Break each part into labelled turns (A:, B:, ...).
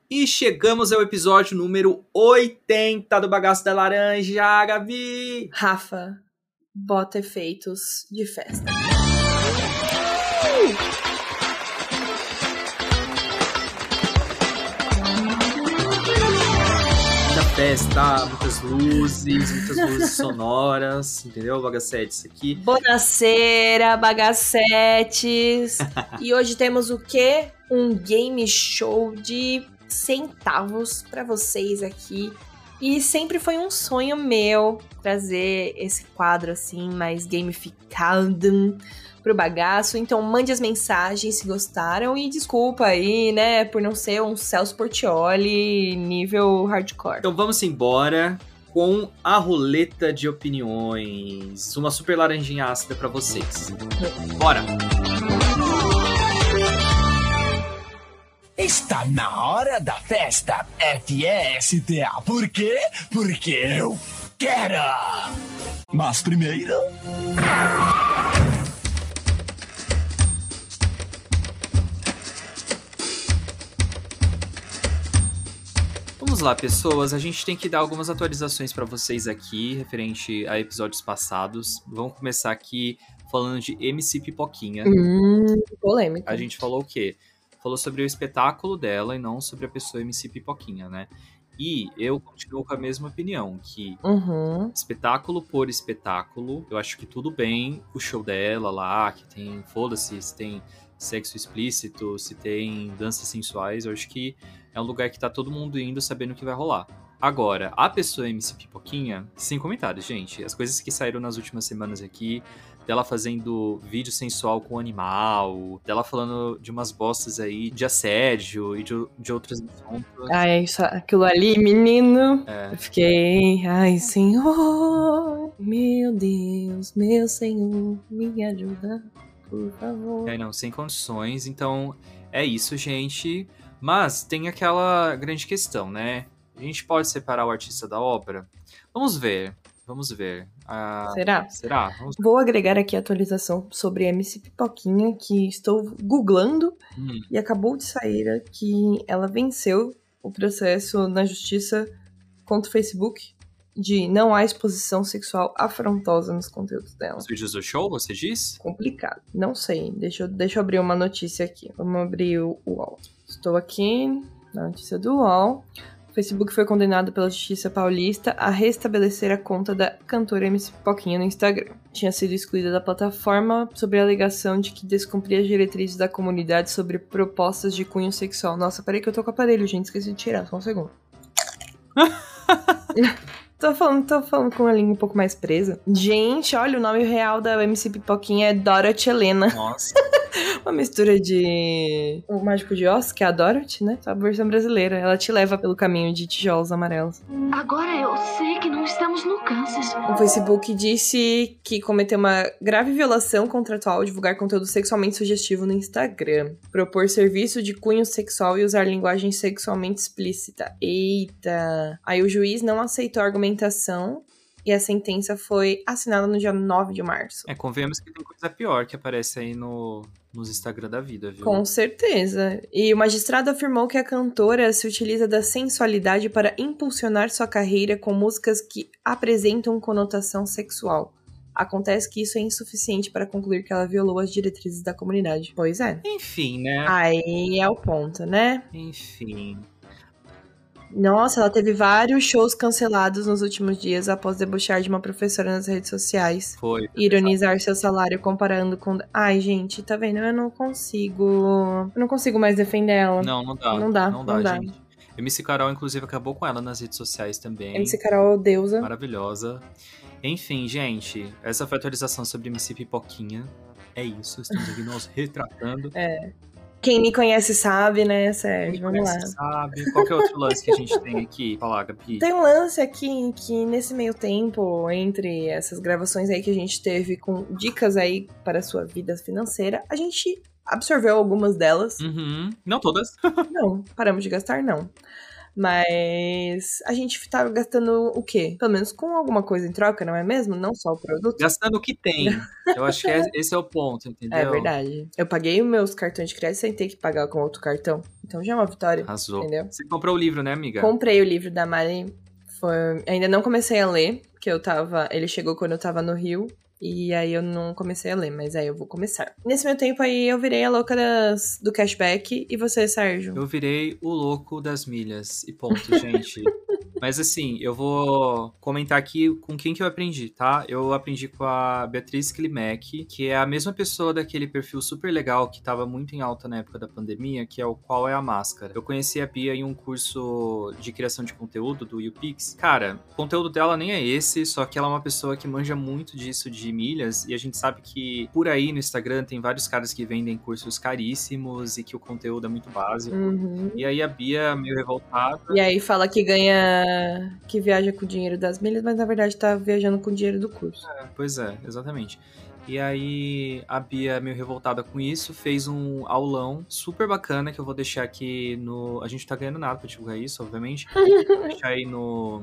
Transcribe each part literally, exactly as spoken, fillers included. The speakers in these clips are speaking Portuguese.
A: E chegamos ao episódio número oitenta do Bagaço da Laranja, Gabi!
B: Rafa, bota efeitos de festa.
A: Da festa, muitas luzes, muitas luzes sonoras, entendeu, bagacetes? Aqui.
B: Bonaceira, bagacetes. E hoje temos o quê? Um game show de centavos pra vocês aqui. E sempre foi um sonho meu trazer esse quadro assim, mais gamificado pro bagaço. Então mande as mensagens se gostaram. E desculpa aí, né, por não ser um Celso Portiolli nível hardcore.
A: Então vamos embora com a roleta de opiniões. Uma super laranjinha ácida pra vocês. Bora!
C: Está na hora da festa F S T A. Por quê? Porque eu quero! Mas primeiro...
A: Vamos lá, pessoas. A gente tem que dar algumas atualizações pra vocês aqui, referente a episódios passados. Vamos começar aqui falando de M C Pipoquinha.
B: Hum, polêmica.
A: A gente falou o quê? Falou sobre o espetáculo dela e não sobre a pessoa M C Pipoquinha, né? E eu continuo com a mesma opinião, que
B: Uhum.
A: espetáculo por espetáculo, eu acho que tudo bem o show dela lá, que tem, foda-se, se tem sexo explícito, se tem danças sensuais, eu acho que é um lugar que tá todo mundo indo sabendo o que vai rolar. Agora, a pessoa M C Pipoquinha, sem comentários, gente. As coisas que saíram nas últimas semanas aqui, dela fazendo vídeo sensual com animal, dela falando de umas bostas aí de assédio e de, de outras assuntos.
B: Ai, isso, aquilo ali, menino.
A: É.
B: Eu fiquei, ai, Senhor, meu Deus, meu Senhor, me ajuda, por favor.
A: É, não, sem condições. Então, é isso, gente. Mas tem aquela grande questão, né? A gente pode separar o artista da obra? Vamos ver. Vamos ver. Ah,
B: Será?
A: será? Vamos ver.
B: Vou agregar aqui a atualização sobre M C Pipoquinha, que estou googlando
A: Hum,
B: e acabou de sair que ela venceu o processo na justiça contra o Facebook de não há exposição sexual afrontosa nos conteúdos dela.
A: os vídeos do show, você diz?
B: Complicado. Não sei. Deixa eu, deixa eu abrir uma notícia aqui. Vamos abrir o U O L. Estou aqui na notícia do U O L. O Facebook foi condenado pela Justiça Paulista a restabelecer a conta da cantora M C Pipoquinha no Instagram. Tinha sido excluída da plataforma sob a alegação de que descumpria as diretrizes da comunidade sobre propostas de cunho sexual. Nossa, peraí que eu tô com o aparelho, gente. Esqueci de tirar. Só um segundo. Tô falando, tô falando com a língua um pouco mais presa. Gente, olha, o nome real da M C Pipoquinha é Dorothy Helena.
A: Nossa.
B: Uma mistura de O Mágico de Oz, que é a Dorothy, né? A versão brasileira. Ela te leva pelo caminho de tijolos amarelos.
D: Agora eu sei que não estamos no Kansas.
B: O Facebook disse que cometeu uma grave violação contratual ao divulgar conteúdo sexualmente sugestivo no Instagram, propor serviço de cunho sexual e usar linguagem sexualmente explícita. Eita! Aí o juiz não aceitou a argumentação e a sentença foi assinada no dia nove de março.
A: É, convenhamos que tem coisa pior que aparece aí no, nos Instagram da vida, viu?
B: Com certeza. E o magistrado afirmou que a cantora se utiliza da sensualidade para impulsionar sua carreira com músicas que apresentam conotação sexual. Acontece que isso é insuficiente para concluir que ela violou as diretrizes da comunidade. Pois é.
A: Enfim, né?
B: Aí é o ponto, né?
A: Enfim.
B: Nossa, ela teve vários shows cancelados nos últimos dias após debochar de uma professora nas redes sociais.
A: Foi.
B: E ironizar seu salário comparando com... Ai, gente, tá vendo? Eu não consigo... Eu não consigo mais defender ela.
A: Não, não dá.
B: Não dá,
A: Não dá,
B: não dá.
A: gente. M C Carol, inclusive, acabou com ela nas redes sociais também.
B: M C Carol, deusa.
A: Maravilhosa. Enfim, gente, essa foi a atualização sobre M C Pipoquinha. É isso, estamos aqui nos retratando.
B: É. Quem me conhece sabe, né, Sérgio?
A: Quem
B: Vamos
A: conhece
B: lá.
A: sabe. Qual que é outro lance que a gente tem aqui? Fala, Gabi.
B: Tem um lance aqui que nesse meio tempo, entre essas gravações aí que a gente teve com dicas aí para a sua vida financeira, a gente absorveu algumas delas.
A: Uhum. Não todas.
B: Não, paramos de gastar, não. Mas a gente tá gastando o quê? Pelo menos com alguma coisa em troca, não é mesmo? Não só o produto.
A: Gastando o que tem. Eu acho que é, esse é o ponto, entendeu?
B: É verdade. Eu paguei os meus cartões de crédito sem ter que pagar com outro cartão. Então já é uma vitória.
A: Arrasou.
B: Entendeu?
A: Você comprou o livro, né, amiga?
B: Comprei o livro da Mari. Foi... Ainda não comecei a ler, porque eu tava. Ele chegou quando eu tava no Rio. E aí eu não comecei a ler, mas aí eu vou começar. Nesse meu tempo aí eu virei a louca das, do cashback. E você, Sérgio?
A: Eu virei o louco das milhas. E ponto, gente. Mas assim, eu vou comentar aqui com quem que eu aprendi, tá? Eu aprendi com a Beatriz Klimek, que é a mesma pessoa daquele perfil super legal que tava muito em alta na época da pandemia, que é o Qual é a Máscara. Eu conheci a Bia em um curso de criação de conteúdo do YouPix. Cara, o conteúdo dela nem é esse, só que ela é uma pessoa que manja muito disso de milhas, e a gente sabe que por aí no Instagram tem vários caras que vendem cursos caríssimos e que o conteúdo é muito básico.
B: Uhum.
A: E aí a Bia, meio revoltada...
B: E aí fala que ganha... que viaja com o dinheiro das milhas, mas na verdade tá viajando com o dinheiro do curso.
A: É, pois é, exatamente. E aí a Bia, meio revoltada com isso, fez um aulão super bacana que eu vou deixar aqui no... A gente tá ganhando nada pra divulgar isso, obviamente. Vou deixar aí no...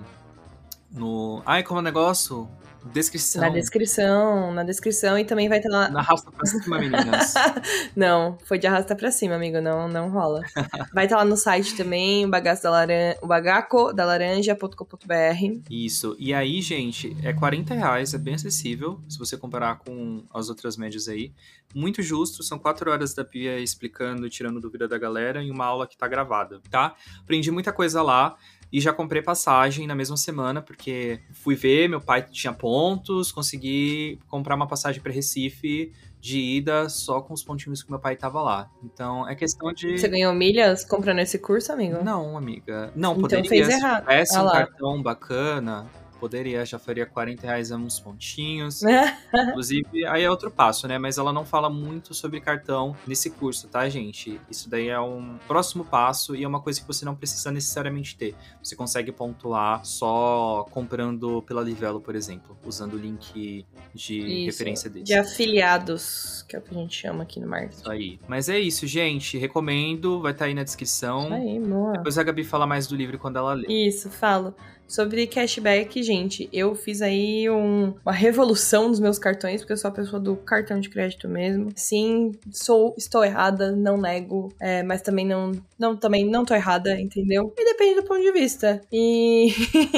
A: no... Ai, como é o negócio? Descrição.
B: Na descrição, na descrição e também vai estar lá...
A: Na arrasta pra cima, meninas.
B: Não, foi de arrasta pra cima, amigo, não, não rola. Vai estar lá no site também, o bagaço da laranja, o bagaco da laranja ponto com ponto b r.
A: Isso, e aí, gente, é quarenta reais, é bem acessível, se você comparar com as outras médias aí. Muito justo, são quatro horas da Pia explicando, tirando dúvida da galera, e uma aula que tá gravada, tá? Aprendi muita coisa lá. E já comprei passagem na mesma semana, porque fui ver, meu pai tinha pontos, consegui comprar uma passagem para Recife de ida só com os pontinhos que meu pai tava lá. Então, é questão de...
B: Você ganhou milhas comprando esse curso, amigo?
A: Não, amiga. Não,
B: então
A: poderia.
B: Fez
A: se
B: errado.
A: tivesse
B: ah
A: um
B: lá.
A: cartão bacana... Poderia, já faria quarenta reais a uns pontinhos. Inclusive, aí é outro passo, né? Mas ela não fala muito sobre cartão nesse curso, tá, gente? Isso daí é um próximo passo e é uma coisa que você não precisa necessariamente ter. Você consegue pontuar só comprando pela Livelo, por exemplo, usando o link de
B: isso,
A: referência desse.
B: De afiliados, que é o que a gente chama aqui no marketing.
A: Isso aí. Mas é isso, gente. Recomendo, vai estar aí na descrição.
B: Isso aí, boa.
A: Depois a Gabi fala mais do livro quando ela lê.
B: Isso, falo. Sobre cashback, gente, eu fiz aí um, uma revolução nos meus cartões, porque eu sou a pessoa do cartão de crédito mesmo. Sim, sou, estou errada, não nego, é, mas também não, não, também não tô errada, entendeu? E depende do ponto de vista. E...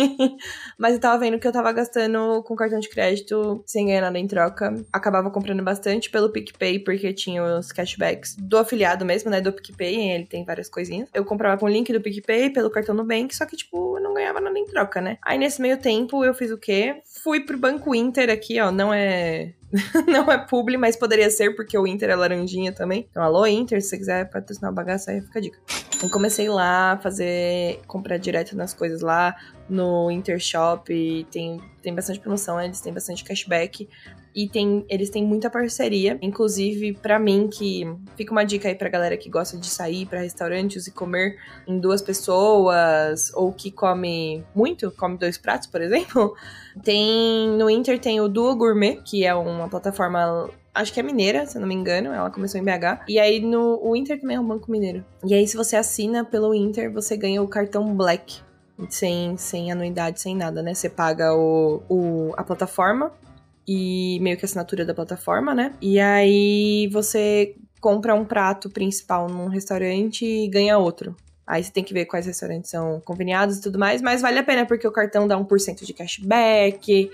B: mas eu tava vendo que eu tava gastando com cartão de crédito sem ganhar nada em troca. Acabava comprando bastante pelo PicPay, porque tinha os cashbacks do afiliado mesmo, né, do PicPay, ele tem várias coisinhas. Eu comprava com o link do PicPay, pelo cartão Nubank, só que, tipo, eu não ganhava nada em troca. Troca, né? Aí nesse meio tempo eu fiz o quê? Fui pro Banco Inter aqui, ó, não é não é publi, mas poderia ser porque o Inter é laranjinha também. Então, alô Inter, se você quiser patrocinar o bagaço aí, fica a dica. Eu comecei lá a fazer, comprar direto nas coisas lá no Inter Shop, tem, tem bastante promoção, eles têm bastante cashback. E tem, eles têm muita parceria, inclusive pra mim, que fica uma dica aí pra galera que gosta de sair pra restaurantes e comer em duas pessoas, ou que come muito, come dois pratos, por exemplo. Tem, no Inter tem o Duo Gourmet, que é uma plataforma, acho que é mineira, se eu não me engano, ela começou em B H. E aí no, o Inter também é um banco mineiro. E aí se você assina pelo Inter, você ganha o cartão Black, sem, sem anuidade, sem nada, né? Você paga o, o, a plataforma, e meio que a assinatura da plataforma, né? E aí você compra um prato principal num restaurante e ganha outro. Aí você tem que ver quais restaurantes são conveniados e tudo mais, mas vale a pena porque o cartão dá um por cento de cashback,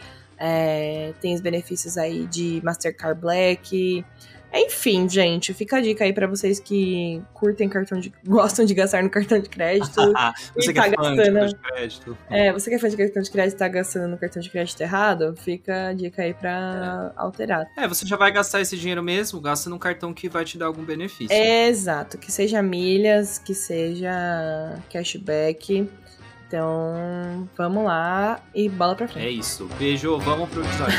B: é, tem os benefícios aí de Mastercard Black. Enfim, gente, fica a dica aí pra vocês que curtem cartão de... gostam de gastar no cartão de crédito.
A: Você
B: e
A: que
B: tá
A: é fã
B: gastando...
A: de cartão de crédito.
B: É, você que é fã de cartão de crédito e tá gastando no cartão de crédito errado, fica a dica aí pra é. alterar.
A: É, você já vai gastar esse dinheiro mesmo, gasta num cartão que vai te dar algum benefício.
B: É, exato, que seja milhas, que seja cashback. Então, vamos lá e bola pra frente.
A: É isso. Beijo, vamos pro episódio.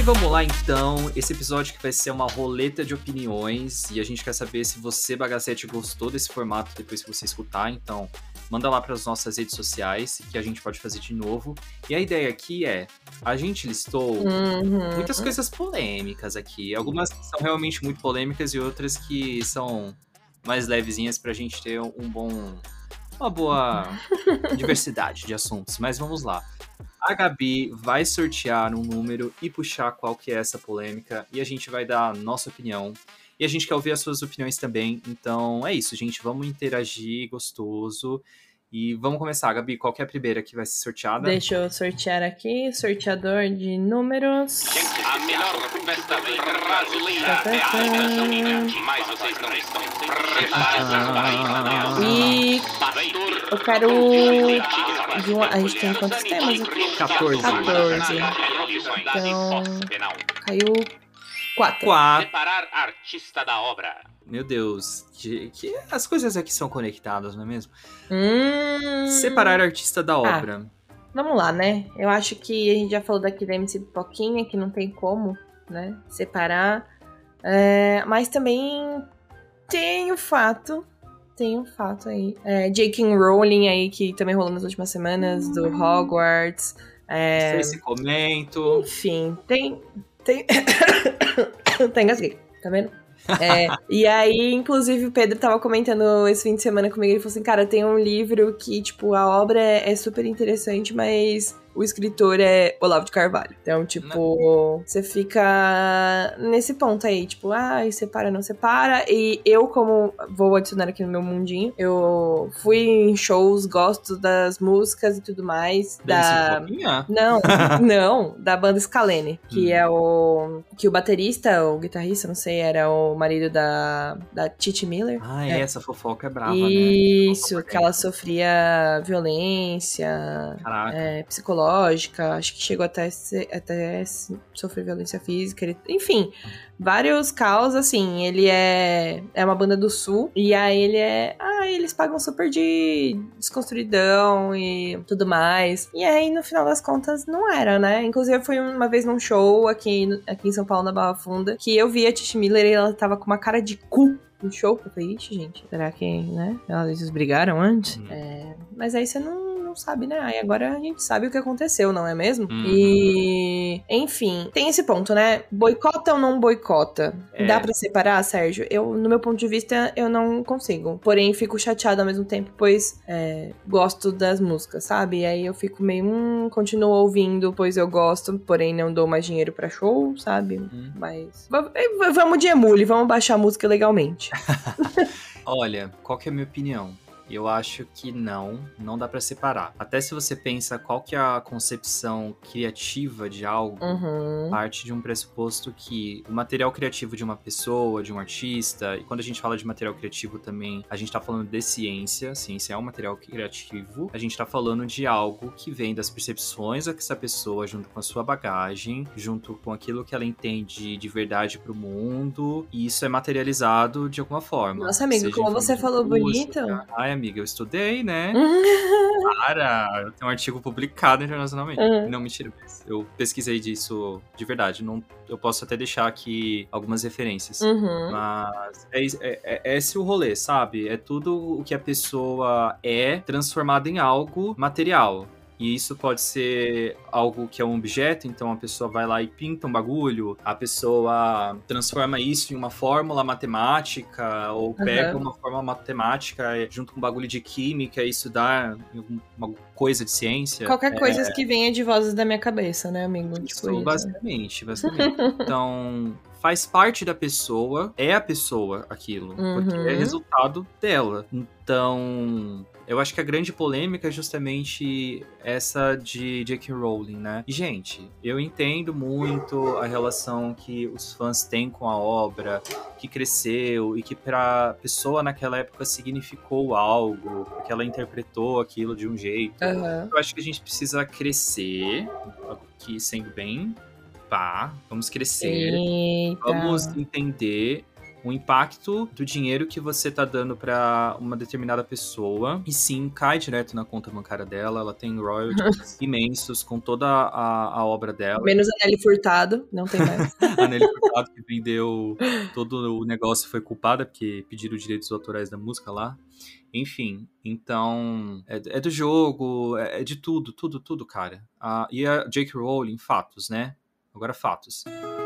A: vamos lá então, esse episódio que vai ser uma roleta de opiniões e a gente quer saber se você, Bagacete, gostou desse formato depois que você escutar, então manda lá para as nossas redes sociais que a gente pode fazer de novo. E a ideia aqui é, a gente listou
B: Uhum.
A: muitas coisas polêmicas aqui, algumas que são realmente muito polêmicas e outras que são mais levezinhas pra gente ter um bom, uma boa diversidade de assuntos, mas vamos lá. A Gabi vai sortear um número e puxar qual que é essa polêmica e a gente vai dar a nossa opinião. E a gente quer ouvir as suas opiniões também. Então é isso, gente. Vamos interagir gostoso. E vamos começar. Gabi, qual que é a primeira que vai ser sorteada?
B: Deixa eu sortear aqui. Sorteador de números.
E: A melhor festa brasileira é a Alemanha Unida. Mas vocês não estão preparados para isso.
B: E eu quero... de uma- A gente tem quantos temas aqui?
A: quatorze.
B: quatorze. Então, caiu quatro.
A: Quatro.
E: Preparar artista da obra.
A: Meu Deus. Que, que as coisas aqui são conectadas, não é mesmo?
B: Hum...
A: Separar artista da obra.
B: Vamos lá, né? Eu acho que a gente já falou daqui da M C Pipoquinha, que não tem como, né, separar. É, mas também tem o fato, tem um fato aí. É, J K Rowling aí, que também rolou nas últimas semanas, do Hogwarts. É,
A: Sei se comento.
B: enfim, tem... Tem... tem engasguei, tá vendo? É, e aí, inclusive, o Pedro tava comentando esse fim de semana comigo, ele falou assim, cara, tem um livro que, tipo, a obra é, é super interessante, mas o escritor é Olavo de Carvalho. Então, tipo, você fica nesse ponto aí, tipo, ai, separa, não separa. E eu, como vou adicionar aqui no meu mundinho, eu fui em shows, gosto das músicas e tudo mais. Da... Não, não, da banda Scalene, que hum. é o... que o baterista, o guitarrista, não sei, era o marido da, da Titi Miller.
A: Ah, é, essa fofoca é brava,
B: Isso,
A: né?
B: que ela sofria violência é, psicológica, acho que chegou até, ser, até sofrer violência física, ele, enfim, vários caos, assim, ele é, é uma banda do sul, e aí ele é, ah, eles pagam super de desconstruidão e tudo mais, e aí no final das contas não era, né, inclusive eu fui uma vez num show aqui, aqui em São Paulo, na Barra Funda, que eu vi a Titi Miller e ela tava com uma cara de cu no show, eu falei, ixi, gente, será que, né, eles brigaram antes? Hum. É, mas aí você não sabe, né? Aí agora a gente sabe o que aconteceu, não é mesmo? Uhum. E... enfim, tem esse ponto, né? Boicota ou não boicota? É. Dá pra separar, Sérgio? Eu, no meu ponto de vista, eu não consigo. Porém, fico chateada ao mesmo tempo, pois é, gosto das músicas, sabe? E aí eu fico meio, hum, continuo ouvindo, pois eu gosto, porém não dou mais dinheiro pra show, sabe? Uhum. Mas... V- vamos de emule, vamos baixar a música legalmente.
A: Olha, qual que é a minha opinião? Eu acho que não, não dá pra separar. Até se você pensa qual que é a concepção criativa de algo, uhum. parte de um pressuposto que o material criativo de uma pessoa, de um artista, e quando a gente fala de material criativo também, a gente tá falando de ciência, ciência é um material criativo, a gente tá falando de algo que vem das percepções dessa pessoa, junto com a sua bagagem, junto com aquilo que ela entende de verdade pro mundo, e isso é materializado de alguma forma.
B: Nossa, amigo, como você falou bonito...
A: Ai, amiga, eu estudei, né? Cara, eu tenho um artigo publicado internacionalmente. Uhum. Não, mentira. Eu pesquisei disso de verdade. Não, eu posso até deixar aqui algumas referências. Uhum. Mas é, é, é esse o rolê, sabe? É tudo o que a pessoa é transformado em algo material. E isso pode ser algo que é um objeto, então a pessoa vai lá e pinta um bagulho, a pessoa transforma isso em uma fórmula matemática, ou pega uhum. uma fórmula matemática junto com um bagulho de química, e isso dá uma coisa de ciência.
B: Qualquer é... coisa que venha de vozes da minha cabeça, né, amigo?
A: Isso, tipo basicamente, basicamente. Então... faz parte da pessoa, é a pessoa aquilo, uhum. porque é resultado dela. Então, eu acho que a grande polêmica é justamente essa de J K Rowling, né? E, gente, eu entendo muito a relação que os fãs têm com a obra, que cresceu e que pra pessoa naquela época significou algo, porque ela interpretou aquilo de um jeito. Uhum. Eu acho que a gente precisa crescer, aqui sendo bem... Pá, vamos crescer,
B: Eita.
A: Vamos entender o impacto do dinheiro que você tá dando pra uma determinada pessoa, e sim, cai direto na conta bancária dela, ela tem royalties imensos com toda a, a obra dela.
B: Menos a Nelly Furtado, não tem mais.
A: A Nelly Furtado, que vendeu todo o negócio, foi culpada, porque pediram direitos autorais da música lá. Enfim, então, é, é do jogo, é, é de tudo, tudo, tudo, cara. Ah, e a J K. Rowling, fatos, né? Agora fatos.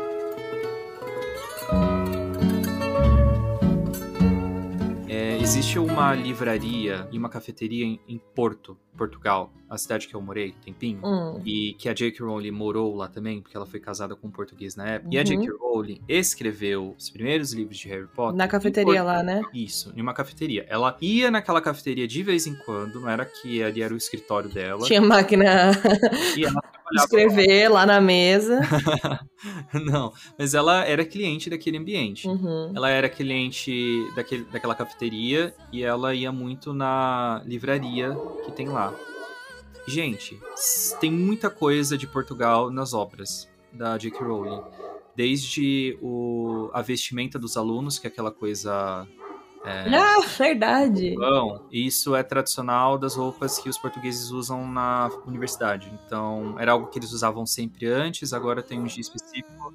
A: É, existe uma livraria e uma cafeteria em, em Porto, Portugal, a cidade que eu morei, tempinho,
B: Hum.
A: e que a J K. Rowling morou lá também, porque ela foi casada com um português na época. E a
B: Uhum.
A: J K. Rowling escreveu os primeiros livros de Harry Potter
B: Na
A: em
B: cafeteria
A: Portugal.
B: lá, né?
A: Isso, em uma cafeteria. Ela ia naquela cafeteria de vez em quando, não era que ali era o escritório dela.
B: Tinha máquina
A: E ela
B: de
A: trabalhava
B: escrever lá na mesa.
A: Não, mas ela era cliente daquele ambiente.
B: Uhum.
A: Ela era cliente daquele, daquela cafeteria e ela ia muito na livraria que tem lá. Gente, s- tem muita coisa de Portugal nas obras da J K. Rowling. Desde o, a vestimenta dos alunos, que é aquela coisa...
B: Ah, verdade.
A: Bom, isso é tradicional das roupas que os portugueses usam na universidade. Então, era algo que eles usavam sempre antes, agora tem um dia específico.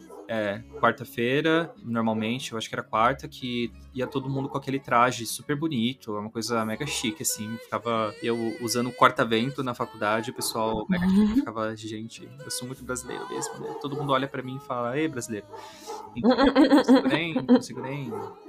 A: É, quarta-feira, normalmente, eu acho que era quarta, que ia todo mundo com aquele traje super bonito, é uma coisa mega chique, assim. Ficava eu usando corta-vento na faculdade, o pessoal mega chique ficava, gente, eu sou muito brasileiro mesmo, né? Todo mundo olha pra mim e fala, ei, brasileiro. Então, segurem, segurem.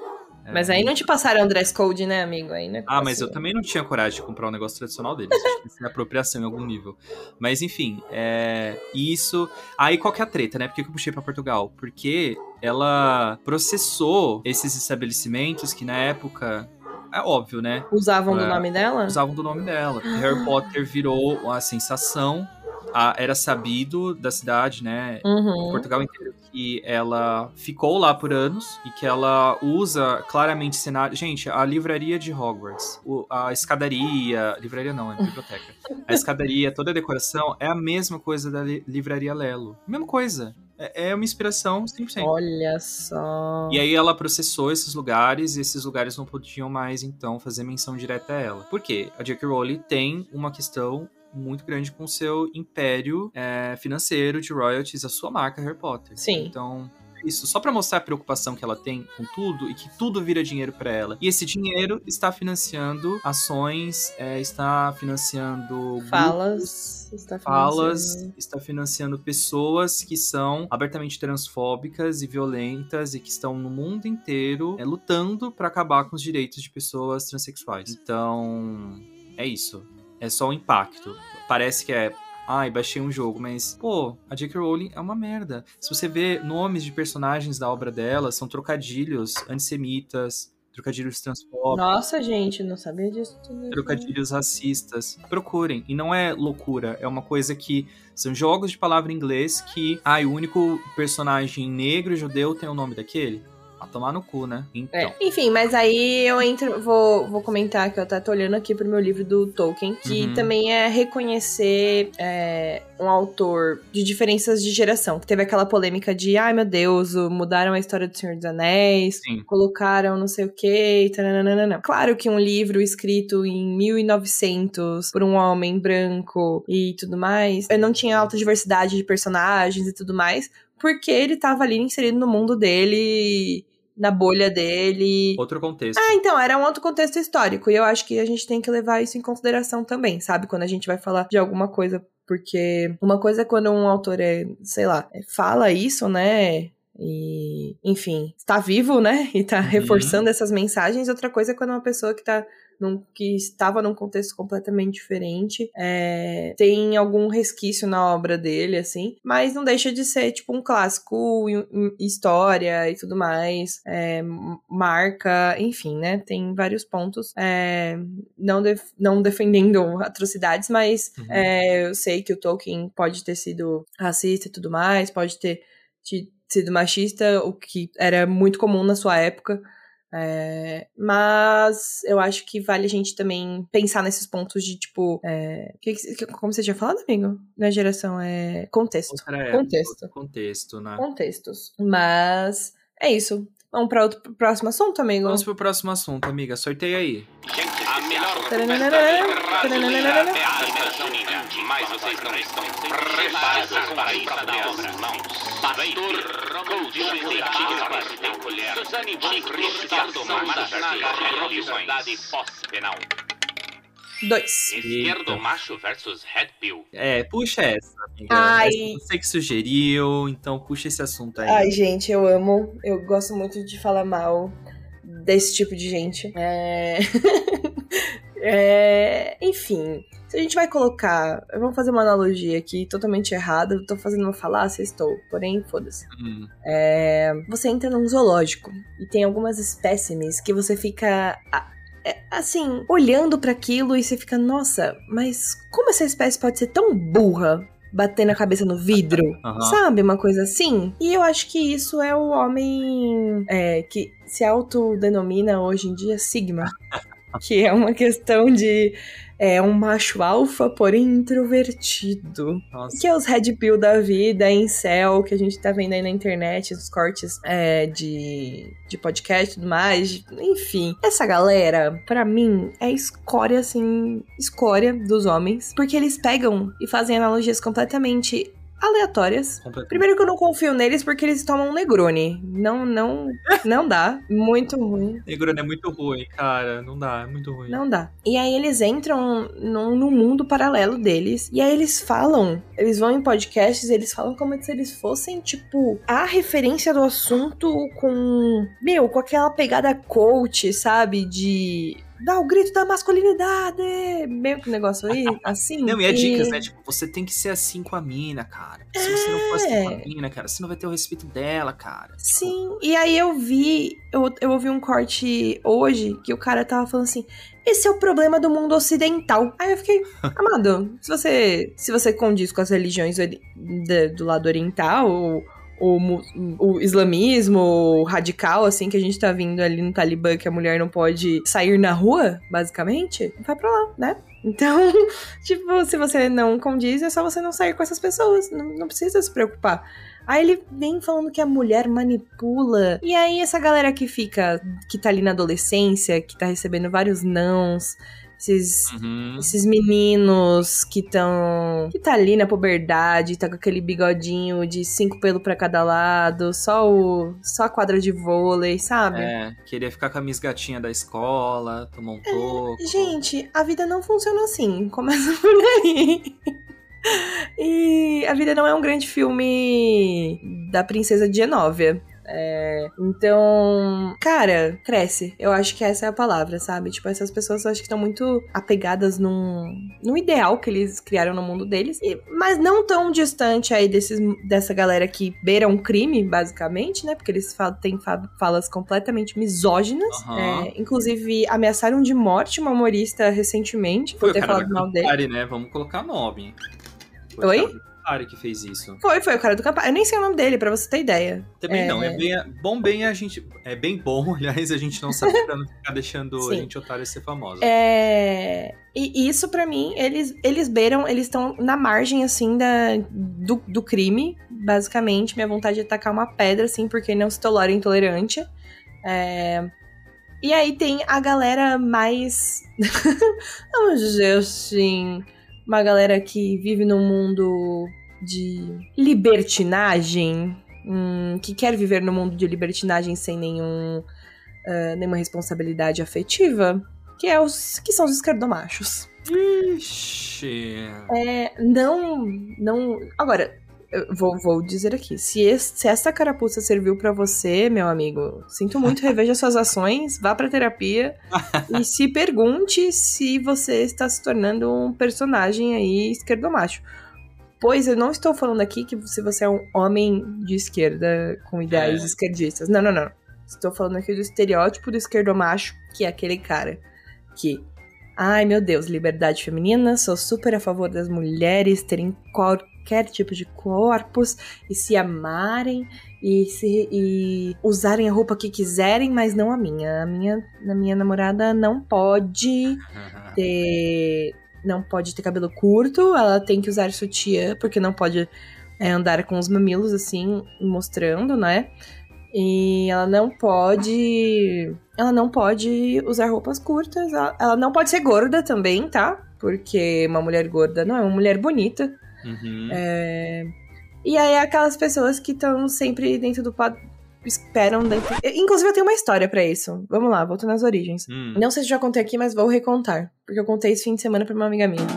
B: Mas aí não te passaram dress code, né, amigo? Aí, né,
A: Ah, mas eu também não tinha coragem de comprar um negócio tradicional deles. Acho que isso é apropriação em algum nível. Mas enfim, é... isso... Aí qual que é a treta, né? Por que eu puxei pra Portugal? Porque ela processou esses estabelecimentos que na época... É óbvio, né?
B: Usavam do
A: É,
B: nome dela?
A: Usavam do nome dela. Harry Potter virou a sensação. A... Era sabido da cidade, né?
B: Uhum.
A: Portugal inteiro, que ela ficou lá por anos e que ela usa claramente cenário. Gente, a livraria de Hogwarts, o- a escadaria, livraria não, é biblioteca. A escadaria, toda a decoração é a mesma coisa da li- livraria Lelo. Mesma coisa. É, é uma inspiração cem por cento.
B: Olha só.
A: E aí ela processou esses lugares e esses lugares não podiam mais, então, fazer menção direta a ela. Por quê? A J K. Rowling tem uma questão muito grande com o seu império é, financeiro de royalties, a sua marca Harry Potter.
B: Sim.
A: Então, isso só pra mostrar a preocupação que ela tem com tudo e que tudo vira dinheiro pra ela. E esse dinheiro está financiando ações, é, está financiando
B: Falas. Está
A: falas,
B: financiando.
A: está financiando pessoas que são abertamente transfóbicas e violentas e que estão no mundo inteiro é, lutando pra acabar com os direitos de pessoas transexuais. Então, é isso. É só o impacto. Parece que é, ai, baixei um jogo, mas, pô, a J K. Rowling é uma merda. Se você vê nomes de personagens da obra dela, são trocadilhos antissemitas, trocadilhos transfóbicos,
B: Nossa, gente, não sabia disso tudo.
A: trocadilhos racistas. Procurem. E não é loucura, é uma coisa que são jogos de palavra em inglês que, ai, o único personagem negro e judeu tem o nome daquele. A tomar no cu, né? Então.
B: É. Enfim, mas aí eu entro, vou, vou comentar que eu até tô olhando aqui pro meu livro do Tolkien, que
A: Uhum.
B: também é reconhecer é, um autor de diferenças de geração. Que teve aquela polêmica de, ai meu Deus, mudaram a história do Senhor dos Anéis,
A: Sim.
B: colocaram não sei o que, taranana. Claro que um livro escrito em mil e novecentos por um homem branco e tudo mais, não tinha alta diversidade de personagens e tudo mais, porque ele tava ali inserido no mundo dele, na bolha dele.
A: Outro contexto.
B: Ah, então, era um outro contexto histórico. E eu acho que a gente tem que levar isso em consideração também, sabe? Quando a gente vai falar de alguma coisa. Porque uma coisa é quando um autor é, sei lá, fala isso, né? E, enfim, está vivo, né? E tá
A: Uhum.
B: reforçando essas mensagens. Outra coisa é quando uma pessoa que tá num, que estava num contexto completamente diferente, é, tem algum resquício na obra dele, assim, mas não deixa de ser, tipo, um clássico, em, em história e tudo mais, é, marca, enfim, né, tem vários pontos, é, não, def, não defendendo atrocidades, mas uhum. é, eu sei que o Tolkien pode ter sido racista e tudo mais, pode ter te, sido machista, o que era muito comum na sua época, É, mas eu acho que vale a gente também pensar nesses pontos de, tipo, é, que, que, como você tinha falado, amigo? Na geração, é contexto.
A: Outra
B: contexto.
A: Contexto, né?
B: Contextos. Mas é isso. Vamos para outro pro próximo assunto, amigo?
A: Vamos pro próximo assunto, amiga. Sorteia aí.
E: Gente, a melhor
B: Taranana,
E: brasileira
B: taranana.
E: é a animação ninja. Mas vocês não estão preparados para ir para as mãos. Pastor Coach tem colher. Suzane Ricardo Macho na realidade pós-penal.
B: Dois.
E: Esquerdo macho versus Red Pill.
A: É, puxa essa, amiga.
B: Ai.
A: Essa você que sugeriu, então puxa esse assunto aí.
B: Ai, gente, eu amo. Eu gosto muito de falar mal desse tipo de gente. É... é... Enfim, se a gente vai colocar... Vamos fazer uma analogia aqui totalmente errada. Eu tô fazendo uma falácia, estou. Porém, foda-se.
A: Hum.
B: É... Você entra num zoológico e tem algumas espécimes que você fica... É, assim, olhando pra aquilo e você fica, nossa, mas como essa espécie pode ser tão burra? Batendo a cabeça no vidro,
A: Uhum.
B: sabe? Uma coisa assim. E eu acho que isso é o homem é, que se autodenomina hoje em dia Sigma. Que é uma questão de... É um macho alfa, porém introvertido.
A: Nossa.
B: Que é os Red Pill da vida, incel, que a gente tá vendo aí na internet, os cortes é, de, de podcast e tudo mais. Enfim, essa galera, pra mim, é escória, assim, escória dos homens. Porque eles pegam e fazem analogias completamente aleatórias. Primeiro que eu não confio neles porque eles tomam Negroni. Não, não, não dá. Muito ruim.
A: Negroni é muito ruim, cara. Não dá, é muito ruim.
B: Não dá. E aí eles entram no, no mundo paralelo deles. E aí eles falam, eles vão em podcasts, eles falam como se eles fossem, tipo, a referência do assunto com... Meu, com aquela pegada coach, sabe? De... Dá o grito da masculinidade! Meio que negócio aí, assim.
A: Não, e é dicas, né? Tipo, você tem que ser assim com a mina, cara. Se você não for assim com a mina, cara, você não vai ter o respeito dela, cara. Tipo...
B: Sim, e aí eu vi, eu, eu ouvi um corte hoje que o cara tava falando assim, esse é o problema do mundo ocidental. Aí eu fiquei, amado, se você, se você condiz com as religiões ori- de, do lado oriental, ou O, o islamismo radical, assim, que a gente tá vindo ali no Talibã, que a mulher não pode sair na rua, basicamente, vai pra lá, né? Então, tipo, se você não condiz, é só você não sair com essas pessoas, não, não precisa se preocupar. Aí ele vem falando que a mulher manipula, e aí essa galera que fica, que tá ali na adolescência, que tá recebendo vários nãos, Esses,
A: uhum.
B: esses meninos que estão... Que tá ali na puberdade, tá com aquele bigodinho de cinco pelos pra cada lado, só, o, só a quadra de vôlei, sabe?
A: É, queria ficar com a Miss Gatinha da escola, tomar um toco.
B: É, gente, a vida não funciona assim, começa por aí. E a vida não é um grande filme da Princesa de Genóvia. É, então, cara, cresce. Eu acho que essa é a palavra, sabe? Tipo, essas pessoas eu acho que estão muito apegadas num, num ideal que eles criaram no mundo deles, e, mas não tão distante aí desses, dessa galera que beira um crime, basicamente, né? Porque eles falam, têm falas completamente misóginas.
A: Uhum.
B: É, inclusive, ameaçaram de morte uma humorista recentemente por ter falado mal dele.
A: Campari, né? Vamos colocar nome.
B: Foi Oi?
A: O Campari que fez isso.
B: Foi, foi o cara do Campari. Eu nem sei o nome dele, pra você ter ideia.
A: Também
B: é...
A: não, é bem, bom bem a gente... É bem bom, aliás, a gente não sabe pra não ficar deixando
B: Sim.
A: a gente otário ser famosa.
B: É... E isso, pra mim, eles, eles beiram, eles estão na margem, assim, da, do, do crime, basicamente. Minha vontade é tacar uma pedra, assim, porque não se tolera intolerante. É... E aí tem a galera mais... Vamos dizer assim... Uma galera que vive num mundo de libertinagem, hum, que quer viver no mundo de libertinagem sem nenhum, uh, nenhuma responsabilidade afetiva, que, é os, que são os esquerdomachos.
A: Ixi...
B: É, não, não... Agora, eu vou, vou dizer aqui, se, esse, se essa carapuça serviu pra você, meu amigo, sinto muito, reveja suas ações, vá pra terapia e se pergunte se você está se tornando um personagem aí esquerdomacho. Pois eu não estou falando aqui que se você é um homem de esquerda com ideais é. esquerdistas. Não, não, não. Estou falando aqui do estereótipo do esquerdomacho, que é aquele cara que... Ai, meu Deus, liberdade feminina, sou super a favor das mulheres terem qualquer tipo de corpos e se amarem e, se, e usarem a roupa que quiserem, mas não a minha. A minha, a minha namorada não pode ter, não pode ter cabelo curto, ela tem que usar sutiã, porque não pode é, andar com os mamilos assim, mostrando, né? E ela não pode... Ela não pode usar roupas curtas. Ela, ela não pode ser gorda também, tá? Porque uma mulher gorda não é uma mulher bonita.
A: Uhum.
B: É... E aí, aquelas pessoas que estão sempre dentro do padrão... Esperam dentro... Inclusive, eu tenho uma história pra isso. Vamos lá, voltando às origens.
A: Hum.
B: Não sei se já contei aqui, mas vou recontar. Porque eu contei esse fim de semana pra uma amiga minha.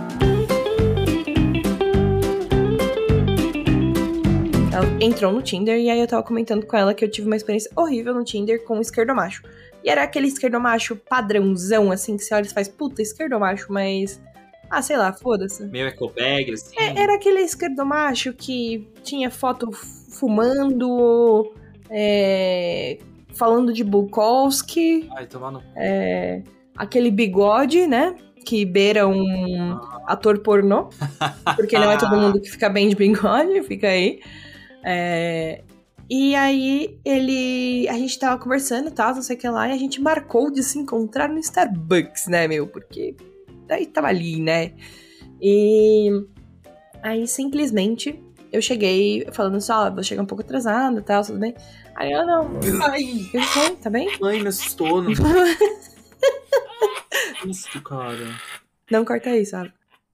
B: Ela entrou no Tinder e aí eu tava comentando com ela que eu tive uma experiência horrível no Tinder com um esquerdomacho. E era aquele esquerdomacho padrãozão, assim, que você olha e faz, puta, esquerdomacho, mas... Ah, sei lá, foda-se.
A: Meio ecobag, assim.
B: É, era aquele esquerdomacho que tinha foto fumando, é, falando de Bukowski,
A: Ai, tomar no...
B: é, aquele bigode, né, que beira um ator pornô, porque não é todo mundo que fica bem de bigode, fica aí. É, e aí, ele... A gente tava conversando e tal, não sei o que lá, e a gente marcou de se encontrar no Starbucks, né, meu? Porque daí tava ali, né? E aí, simplesmente, eu cheguei falando assim, ó, vou chegar um pouco atrasada e tal, tudo bem? Aí ela, não, ai, eu sei, tá bem?
A: Mãe, me assustou, não... Isso, cara.
B: Não corta aí, sabe?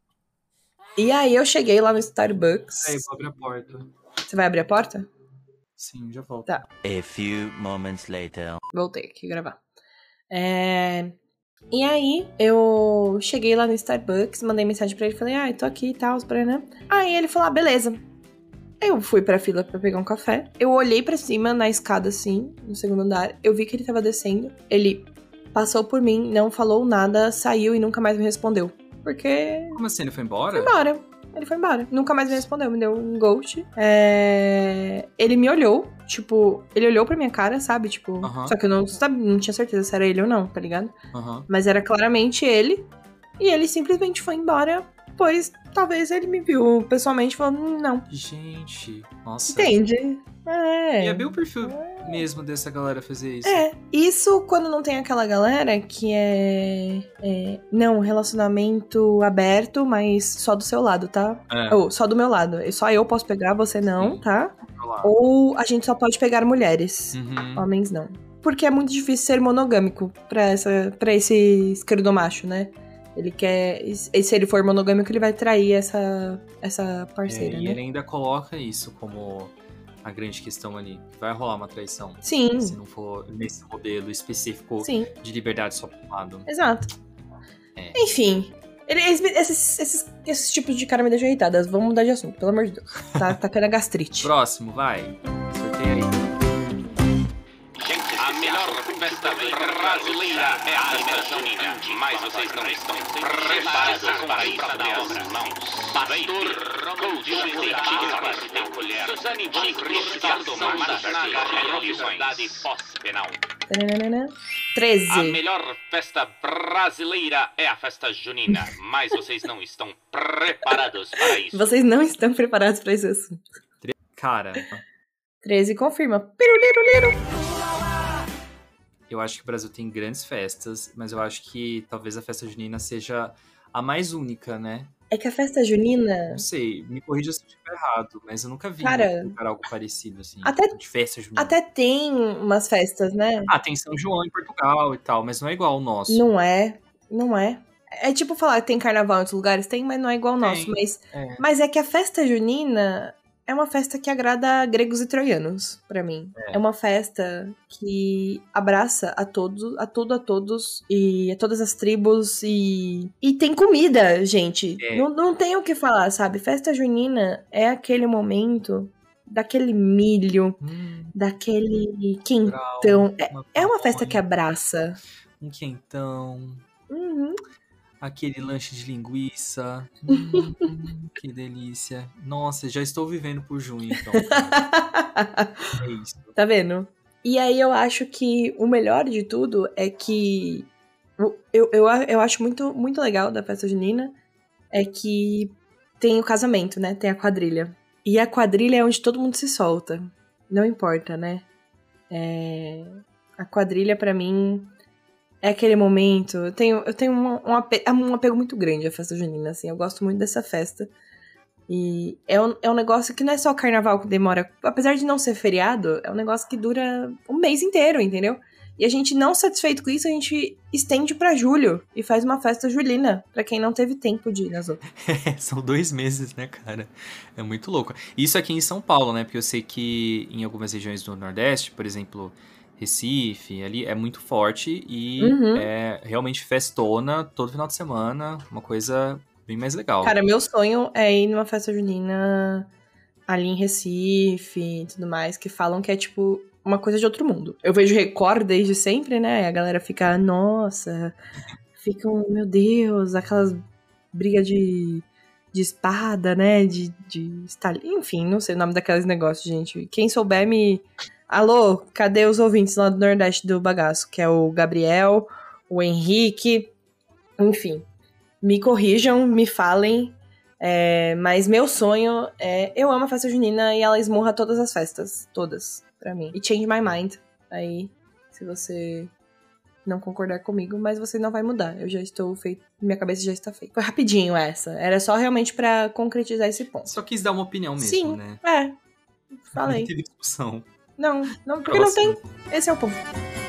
B: E aí, eu cheguei lá no Starbucks.
A: Aí, vou abrir a porta.
B: Você vai abrir a porta?
A: Sim, já volto.
B: Tá.
F: A few moments later.
B: Voltei aqui gravar. É... E aí, eu cheguei lá no Starbucks, mandei mensagem pra ele, falei, ah, eu tô aqui e tal, né? Aí ele falou, ah, beleza. Eu fui pra fila pra pegar um café. Eu olhei pra cima, na escada, assim, no segundo andar. Eu vi que ele tava descendo. Ele passou por mim, não falou nada, saiu e nunca mais me respondeu. Porque...
A: Como assim? Ele foi embora?
B: Foi embora. Ele foi embora. Nunca mais me respondeu. Me deu um ghost. É... Ele me olhou. Tipo, ele olhou pra minha cara, sabe? Tipo,
A: Uhum.
B: só que eu não, sabe, não tinha certeza se era ele ou não, tá ligado?
A: Aham.
B: Mas era claramente ele. E ele simplesmente foi embora. Pois talvez ele me viu pessoalmente falando, não.
A: Gente, nossa.
B: Entende? É.
A: E é bem o perfil mesmo dessa galera fazer isso.
B: É, isso quando não tem aquela galera que é, é não, relacionamento aberto, mas só do seu lado, tá?
A: É.
B: Ou só do meu lado. Só eu posso pegar, você não,
A: Sim.
B: tá?
A: Pra lá.
B: Ou a gente só pode pegar mulheres,
A: Uhum.
B: homens não. Porque é muito difícil ser monogâmico pra, essa, pra esse esquerdomacho, né? Ele quer... E se ele for monogâmico, ele vai trair essa, essa parceira,
A: É,
B: né?
A: e ele ainda coloca isso como a grande questão ali. Vai rolar uma traição.
B: Sim,
A: Se não for nesse modelo específico
B: sim.
A: de liberdade só pra um lado.
B: Exato.
A: É.
B: Enfim, ele- esses, esses, esses, esses tipos de cara me deixam irritadas. Vamos mudar de assunto, pelo amor de Deus. Tá tacando a gastrite.
A: Próximo, vai. Sorteia aí.
E: Gente, a melhor festa brasileira é a festa junina. Mas vocês não estão preparados para isso da obra. Pastor Coldinho tem colher. Suzane Ricardo Marcha na liberdade pós-penal.
B: Tananana.
E: A
B: treze.
E: melhor festa brasileira é a festa junina. Mas vocês não estão preparados para isso.
B: Vocês não estão preparados pra esse assunto.
A: Cara,
B: treze confirma. Piruliruliro.
A: eu acho que o Brasil tem grandes festas, mas eu acho que talvez a festa junina seja a mais única, né?
B: É que a festa junina...
A: Não sei, me corrija se eu estiver errado, mas eu nunca vi
B: Cara,
A: em algum lugar algo parecido, assim,
B: até-
A: de festa junina.
B: Até tem umas festas, né?
A: Ah, tem São João em Portugal e tal, mas não é igual ao nosso.
B: Não é. Não é. É tipo falar que tem carnaval em outros lugares. Tem, mas não é igual ao nosso.
A: Tem.
B: Mas,
A: É.
B: mas é que a festa junina é uma festa que agrada gregos e troianos, pra mim. É. é uma festa que abraça a todos, a tudo, a todos, e a todas as tribos, e, e tem comida, gente.
A: É.
B: Não, não tem o que falar, sabe? Festa junina é aquele momento daquele milho,
A: Hum,
B: daquele
A: brau,
B: quentão. É, é uma festa
A: pamonha,
B: que abraça.
A: um quentão,
B: Uhum.
A: aquele lanche de linguiça. Hum, que delícia. Nossa, já estou vivendo por junho, então. Cara. É isso.
B: Tá vendo? E aí eu acho que o melhor de tudo é que eu, eu, eu acho muito, muito legal da festa junina é que tem o casamento, né? Tem a quadrilha. E a quadrilha é onde todo mundo se solta. Não importa, né? É... A quadrilha, pra mim, é aquele momento... Eu tenho, eu tenho um, um, apego, um apego muito grande à festa junina, assim. Eu gosto muito dessa festa. E é um, é um negócio que não é só o carnaval que demora. Apesar de não ser feriado, é um negócio que dura um mês inteiro, entendeu? E a gente, não satisfeito com isso, a gente estende pra julho e faz uma festa julina, pra quem não teve tempo de ir nas outras.
A: É, são dois meses, né, cara? É muito louco. Isso aqui em São Paulo, né? Porque eu sei que em algumas regiões do Nordeste, por exemplo, Recife, ali, é muito forte e
B: Uhum.
A: é realmente festona todo final de semana, uma coisa bem mais legal.
B: Cara, meu sonho é ir numa festa junina ali em Recife e tudo mais, que falam que é, tipo, uma coisa de outro mundo. Eu vejo Record desde sempre, né? A galera fica, nossa, ficam, meu Deus, aquelas brigas de, de espada, né? De, de estal... Enfim, não sei o nome daqueles negócios, gente. Quem souber me... Alô, cadê os ouvintes lá do Nordeste do Bagaço? Que é o Gabriel, o Henrique, enfim. Me corrijam, me falem, é, mas meu sonho é... Eu amo a festa junina e ela esmurra todas as festas, todas, pra mim. E change my mind, aí, se você não concordar comigo, mas você não vai mudar. Eu já estou feito, minha cabeça já está feita. Foi rapidinho essa, era só realmente pra concretizar esse ponto.
A: Só quis dar uma opinião mesmo,
B: Sim,
A: né?
B: é, falei.
A: Não teve discussão.
B: Não, não, porque não tem, esse é o ponto.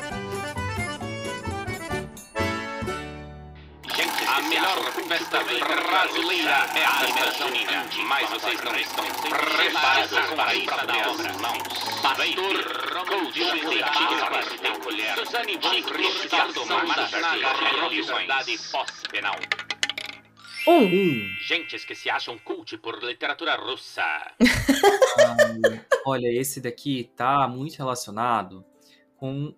E: A melhor festa brasileira é a festa junina. Mas vocês não estão preparados para ir para as mãos. Pastor Coach tem colher. Suzane Ricardo Marcha de liberdade pós-penal.
B: Um.
A: Um.
E: Gentes que se acham cult por literatura russa.
A: Ah, olha, esse daqui tá muito relacionado com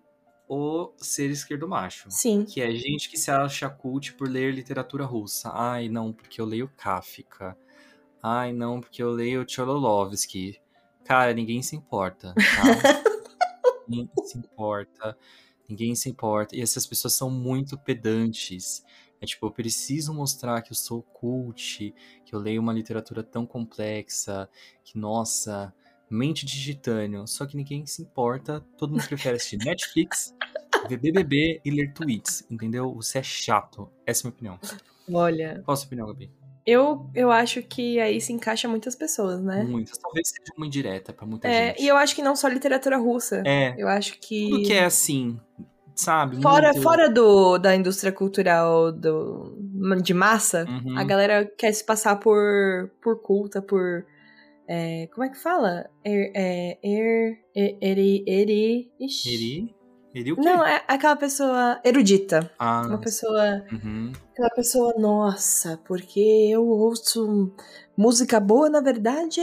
A: o ser esquerdo macho.
B: Sim.
A: Que é gente que se acha cult por ler literatura russa. Ai, não, porque eu leio Kafka. Ai, não, porque eu leio Chololovsky. Cara, ninguém se importa, tá? Ninguém se importa. Ninguém se importa. E essas pessoas são muito pedantes. É tipo, eu preciso mostrar que eu sou cult, que eu leio uma literatura tão complexa, que, nossa, mente de titânio. Só que ninguém se importa, todo mundo prefere assistir Netflix, ver B B B e ler tweets, entendeu? Você é chato. Essa é a minha opinião.
B: Olha,
A: Qual a sua opinião, Gabi?
B: eu, eu acho que aí se encaixa muitas pessoas, né?
A: Muitas. Talvez seja uma indireta pra muita
B: É,
A: gente.
B: e eu acho que não só literatura russa.
A: É.
B: Eu acho que...
A: Tudo que é assim, sabe?
B: Fora,
A: muito...
B: fora do, da indústria cultural do, de massa,
A: Uhum.
B: a galera quer se passar por, por culta, por... É, como é que fala? Er, é, er, er, eri, eri, ixi.
A: Eri? Eri o quê?
B: Não, é aquela pessoa erudita.
A: Ah,
B: Uma pessoa...
A: uhum.
B: Aquela pessoa, nossa, porque eu ouço música boa, na verdade,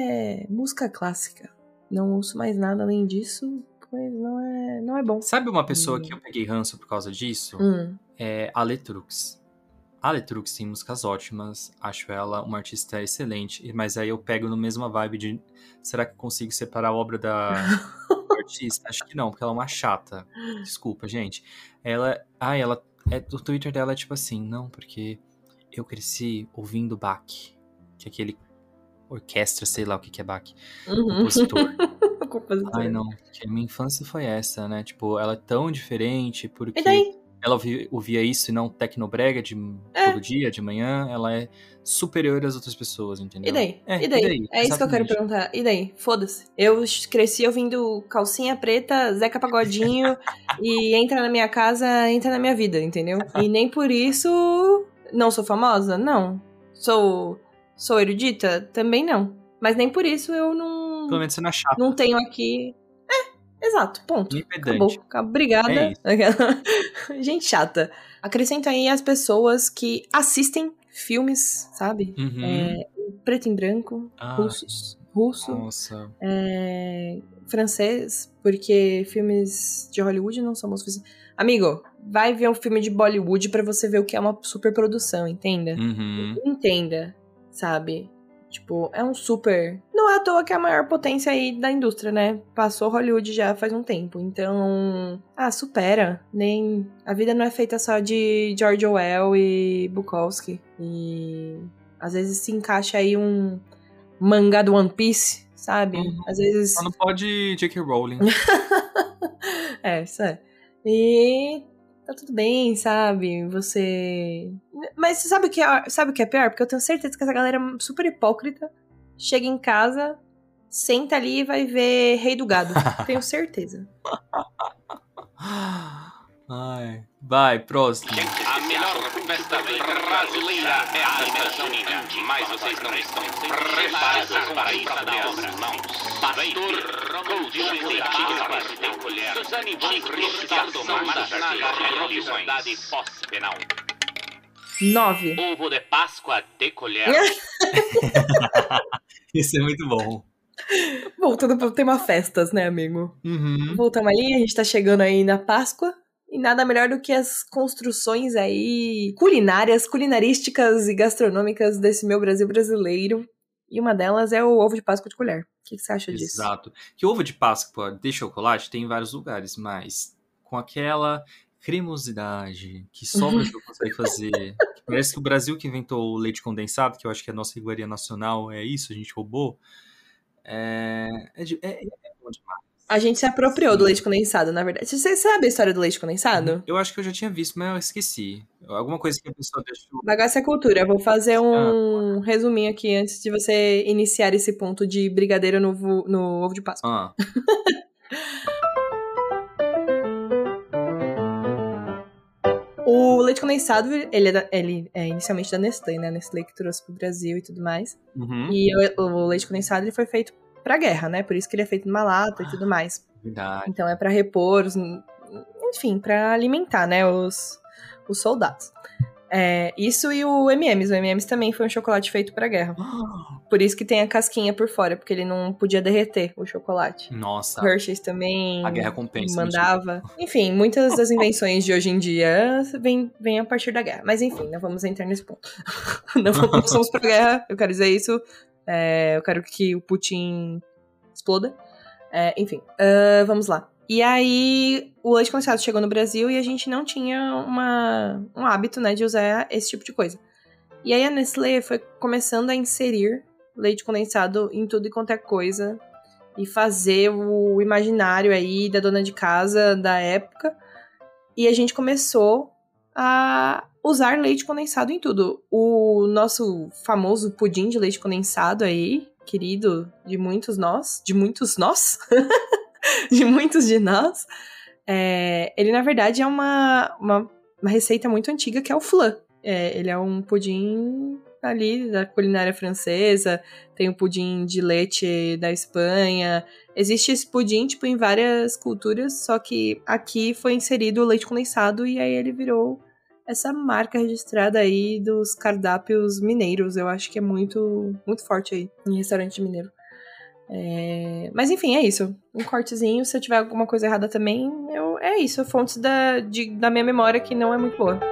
B: é música clássica. Não ouço mais nada além disso, pois não é, não é bom.
A: Sabe uma pessoa
B: Hum.
A: que eu peguei ranço por causa disso?
B: Hum.
A: É a Letrux. A Letrux tem músicas ótimas, acho ela uma artista excelente, mas aí eu pego no mesma vibe de, será que eu consigo separar a obra da do artista? Acho que não, porque ela é uma chata. Desculpa, gente. Ela, ah, ela, é, o Twitter dela é tipo assim, não, porque eu cresci ouvindo Bach, que é aquele orquestra, sei lá o que que é Bach,
B: Uhum.
A: compositor.
B: Compositor.
A: Ai, não, que a minha infância foi essa, né? Tipo, ela é tão diferente porque
B: E daí?
A: ela ouvi- ouvia isso e não tecnobrega de
B: É.
A: todo dia, de manhã. Ela é superior às outras pessoas, entendeu?
B: E daí?
A: É,
B: e daí?
A: e daí?
B: É isso que eu quero
A: Exatamente.
B: perguntar. E daí? Foda-se. Eu cresci ouvindo calcinha preta, Zeca Pagodinho e entra na minha casa, entra na minha vida, entendeu? E nem por isso não sou famosa? Não. Sou, sou erudita? Também não. Mas nem por isso eu não,
A: Pelo menos você não é chato.
B: não tenho aqui... É, exato, ponto.
A: Nem pedante.
B: Acabou. Acabou. Obrigada.
A: É isso.
B: Gente chata. Acrescenta aí as pessoas que assistem filmes, sabe?
A: Uhum.
B: É, preto e branco,
A: Ai,
B: russos, russo,
A: Nossa.
B: é, francês, porque filmes de Hollywood não são bons suficientes. Amigo, vai ver um filme de Bollywood pra você ver o que é uma superprodução, entenda?
A: Uhum.
B: Entenda, sabe? Tipo, é um super... Não é à toa que é a maior potência aí da indústria, né? Passou Hollywood já faz um tempo, então... Ah, supera. Nem... A vida não é feita só de George Orwell e Bukowski. E... Às vezes se encaixa aí um mangá do One Piece, sabe?
A: Uhum.
B: Às vezes...
A: Só não pode J K Rowling.
B: É, isso é. E... Tá tudo bem, sabe? Você... Mas você sabe o que é, sabe o que é pior? Porque eu tenho certeza que essa galera é super hipócrita. Chega em casa, senta ali e vai ver Rei do Gado. Tenho certeza.
A: Ai. Vai, próximo.
E: A melhor festa brasileira é a alimentação indie, mas vocês não estão preparados para ir para as mãos. Pastor Coutinho Leite tem colher. Suzane Chico, Ricardo Marcelo, liberdade pós-penal.
B: Nove.
E: Ovo de Páscoa de colher.
A: Esse é muito bom.
B: Voltando pro tema festas, né, amigo?
A: Uhum.
B: Voltamos ali, a gente tá chegando aí na Páscoa. E nada melhor do que as construções aí culinárias, culinarísticas e gastronômicas desse meu Brasil brasileiro. E uma delas é o ovo de Páscoa de colher. O que, que você acha disso?
A: Exato. Que ovo de Páscoa de chocolate tem em vários lugares, mas com aquela cremosidade que só o Brasil consegue fazer. Que parece que o Brasil que inventou o leite condensado, que eu acho que é a nossa iguaria nacional, é isso, a gente roubou. É, é, de, é, é bom demais.
B: A gente se apropriou do leite condensado, na verdade. Você sabe a história do leite condensado?
A: Eu acho que eu já tinha visto, mas eu esqueci. Alguma coisa que a pessoa deixou.
B: Bagaça é cultura. Eu vou fazer um ah. resuminho aqui antes de você iniciar esse ponto de brigadeiro no, vo- no ovo de Páscoa.
A: Ah.
B: O leite condensado, ele é, da, ele é inicialmente da Nestlé, né? A Nestlé que trouxe pro Brasil e tudo mais.
A: Uhum.
B: E o, o leite condensado ele foi feito pra guerra, né? Por isso que ele é feito numa lata e tudo mais.
A: Verdade.
B: Então é pra repor, os, enfim, pra alimentar, né, os, os soldados. É, isso e o M e M's. O M e M's também foi um chocolate feito pra guerra. Por isso que tem a casquinha por fora, porque ele não podia derreter o chocolate.
A: Nossa.
B: O Hershey's também
A: A guerra compensa.
B: mandava. Enfim, muitas das invenções de hoje em dia vêm, vêm a partir da guerra. Mas enfim, não vamos entrar nesse ponto. Não vamos pra guerra, eu quero dizer isso. É, eu quero que o Putin exploda. É, enfim, uh, vamos lá. E aí, o leite condensado chegou no Brasil e a gente não tinha uma, um hábito, né, de usar esse tipo de coisa. E aí a Nestlé foi começando a inserir leite condensado em tudo e quanto é coisa e fazer o imaginário aí da dona de casa da época. E a gente começou a usar leite condensado em tudo. O nosso famoso pudim de leite condensado aí, querido de muitos nós, de muitos nós... de muitos de nós, é, ele na verdade é uma, uma, uma receita muito antiga que é o flan. É, ele é um pudim ali da culinária francesa, tem o pudim de leite da Espanha. Existe esse pudim tipo em várias culturas, só que aqui foi inserido o leite condensado e aí ele virou essa marca registrada aí dos cardápios mineiros. Eu acho que é muito, muito forte aí em restaurante mineiro. É... Mas enfim, é isso. Um cortezinho, se eu tiver alguma coisa errada também, eu... é isso. Fontes da, de, da minha memória que não é muito boa.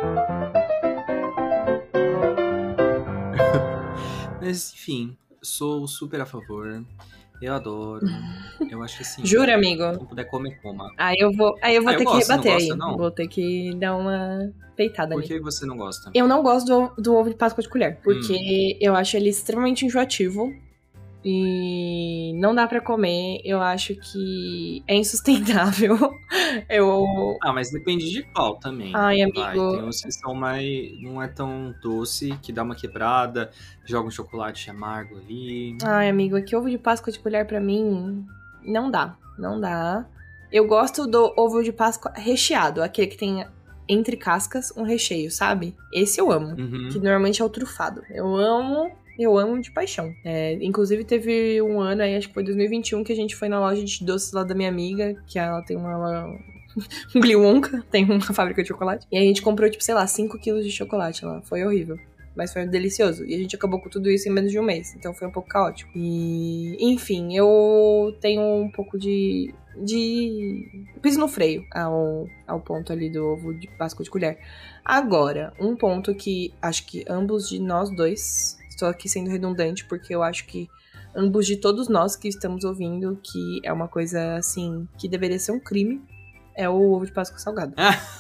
A: Mas enfim, sou super a favor. Eu adoro. Eu acho que assim.
B: Jura, amigo?
A: Se não puder comer, coma.
B: Aí eu vou, aí eu vou
A: Ah,
B: ter
A: eu
B: que
A: gosto,
B: rebater
A: não
B: aí.
A: gosta, não?
B: Vou ter que dar uma peitada
A: Por
B: ali.
A: que você não gosta?
B: Eu não gosto do, do ovo de Páscoa de colher, porque hum. eu acho ele extremamente enjoativo. E não dá pra comer, eu acho que é insustentável. Eu...
A: Ah, mas depende de qual também.
B: Ai, amigo.
A: Vai, tem uns que são mais... não é tão doce, que dá uma quebrada, joga um chocolate amargo ali.
B: Ai, amigo, é que ovo de Páscoa de colher pra mim não dá, não dá. Eu gosto do ovo de Páscoa recheado, aquele que tem entre cascas um recheio, sabe? Esse eu amo,
A: Uhum.
B: que normalmente é o trufado. Eu amo... Eu amo de paixão. É, inclusive, teve um ano aí, acho que foi dois mil e vinte e um, que a gente foi na loja de doces lá da minha amiga, que ela tem uma... um Willy Wonka, tem uma fábrica de chocolate. E a gente comprou, tipo, sei lá, cinco quilos de chocolate lá. Foi horrível. Mas foi delicioso. E a gente acabou com tudo isso em menos de um mês. Então foi um pouco caótico. E... enfim, eu tenho um pouco de... de... piso no freio ao, ao ponto ali do ovo de Páscoa de colher. Agora, um ponto que acho que ambos de nós dois... Estou aqui sendo redundante, porque eu acho que ambos de todos nós que estamos ouvindo, que é uma coisa, assim, que deveria ser um crime, é o ovo de Páscoa salgado.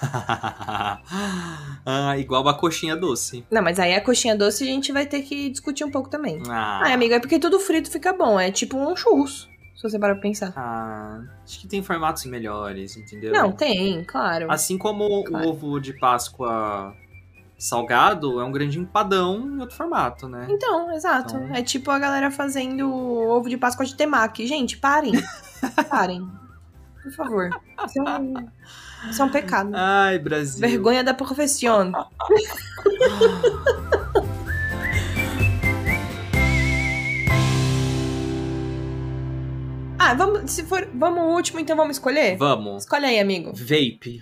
A: Ah, igual uma coxinha doce.
B: Não, mas aí a coxinha doce a gente vai ter que discutir um pouco também.
A: Ah,
B: Ah, amigo, é porque tudo frito fica bom, é tipo um churros, se você parar pra pensar.
A: ah, acho que tem formatos melhores, entendeu?
B: Não, tem, claro.
A: Assim como
B: Claro.
A: o ovo de Páscoa Salgado é um grande empadão em outro formato, né?
B: Então, exato.
A: Então-
B: É tipo a galera fazendo ovo de Páscoa de temaki. Gente, parem. Parem. Por favor. Isso é um, isso é um pecado.
A: Ai, Brasil.
B: Vergonha da profissão. Ah, vamos, se for, vamos o último, então vamos escolher?
A: Vamos.
B: Escolhe aí, amigo.
A: Vape.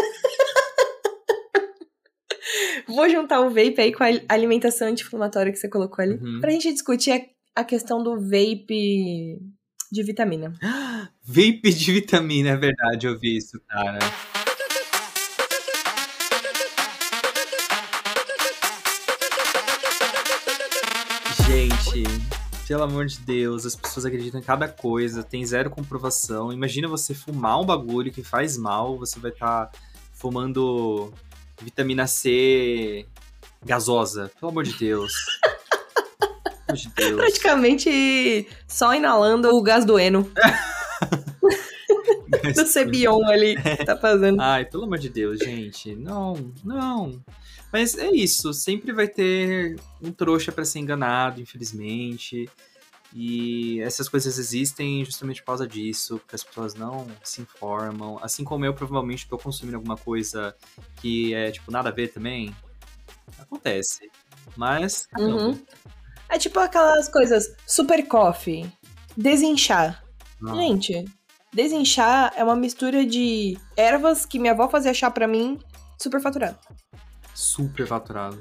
B: Vou juntar o vape aí com a alimentação anti-inflamatória que você colocou ali,
A: Uhum.
B: pra gente discutir a, a questão do vape de vitamina.
A: Vape de vitamina, é verdade, eu vi isso, cara. Gente, pelo amor de Deus, as pessoas acreditam em cada coisa, tem zero comprovação. Imagina você fumar um bagulho que faz mal, você vai estar fumando vitamina C gasosa. Pelo amor de Deus. Pelo amor de Deus.
B: Praticamente só inalando o gás do Eno. Do Cebion ali, que tá fazendo.
A: Ai, pelo amor de Deus, gente. Não, não. Mas é isso, sempre vai ter um trouxa pra ser enganado, infelizmente. E essas coisas existem justamente por causa disso, porque as pessoas não se informam. Assim como eu provavelmente tô consumindo alguma coisa que é, tipo, nada a ver também. Acontece. Mas, caramba.
B: Uhum. É tipo aquelas coisas, super coffee, desinchar.
A: Não.
B: Gente, desinchar é uma mistura de ervas que minha avó fazia chá pra mim, super faturado.
A: Super faturado.